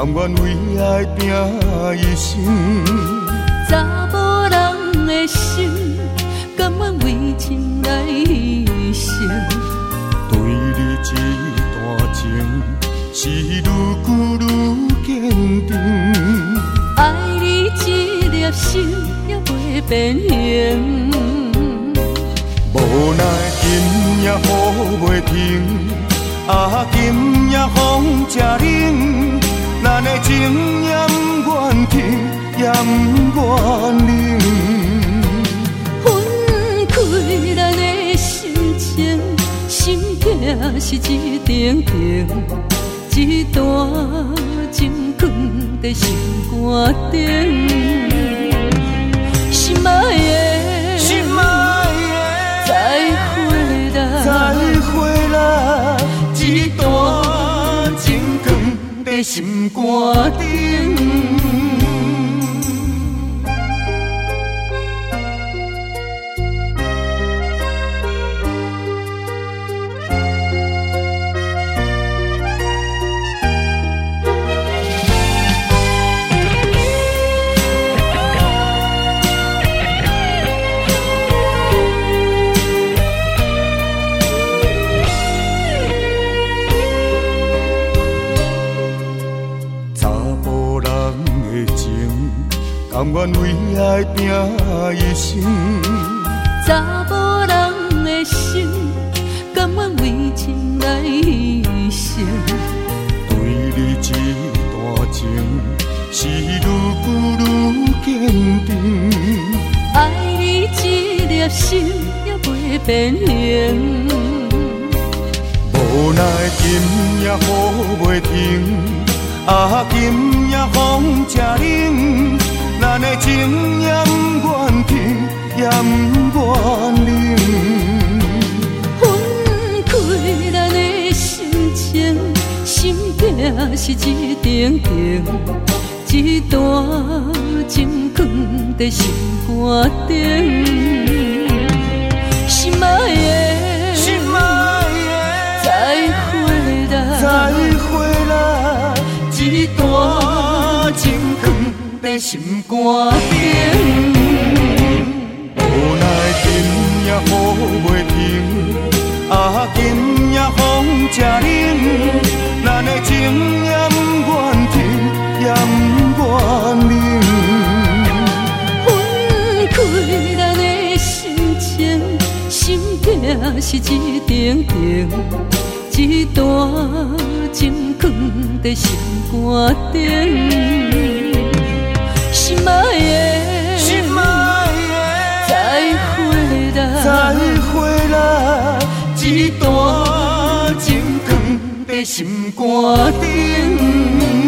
甘愿为爱拼一生。 查某人的心，甘愿为情来牺牲。 对你这段情，是愈久愈坚定。 爱你一粒心也袂变形。 无奈今夜雨袂停，今夜风正冷，咱的情也不愿停，也不愿冷。 分开咱的心情，心痛是一定定，一段情放在心肝顶。心爱的， 心爱的， 再回来， 再回来，一段情放在心肝顶。甘愿为爱拼一生， 查某人的心，甘愿为情来牺牲。 对你这段情，是愈久愈坚定。 爱你一粒心也袂变形。 无奈今夜雨袂停，今夜风正冷。咱的情也不愿停，也不愿冷。 分开咱的心情，心痛是一定定，一段情放在心肝顶。心爱的， 心爱的， 再回来， 再回来，一段情放在心肝顶。无奈今夜雨袂停，今夜风正冷，咱的情也不愿停，也不愿冷。 分开咱的心情，心痛是一定定，一段情放在心肝顶。心爱的， 心爱的， 再回来， 再回来，一段情放在心肝顶。